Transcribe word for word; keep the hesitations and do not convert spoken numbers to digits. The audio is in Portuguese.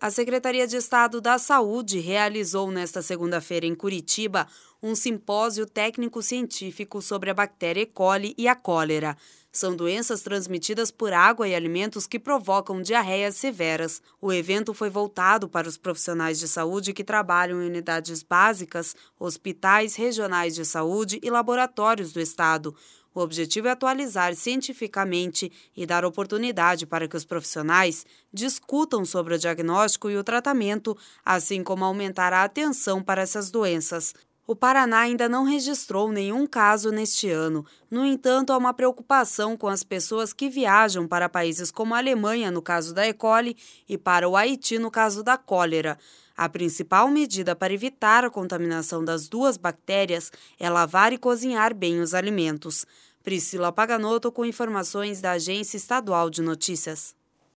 A Secretaria de Estado da Saúde realizou nesta segunda-feira em Curitiba um simpósio técnico-científico sobre a bactéria E. coli e a cólera. São doenças transmitidas por água e alimentos que provocam diarreias severas. O evento foi voltado para os profissionais de saúde que trabalham em unidades básicas, hospitais regionais de saúde e laboratórios do Estado. O objetivo é atualizar cientificamente e dar oportunidade para que os profissionais discutam sobre o diagnóstico e o tratamento, assim como aumentar a atenção para essas doenças. O Paraná ainda não registrou nenhum caso neste ano. No entanto, há uma preocupação com as pessoas que viajam para países como a Alemanha, no caso da E. coli, e para o Haiti, no caso da cólera. A principal medida para evitar a contaminação das duas bactérias é lavar e cozinhar bem os alimentos. Priscila Paganoto com informações da Agência Estadual de Notícias.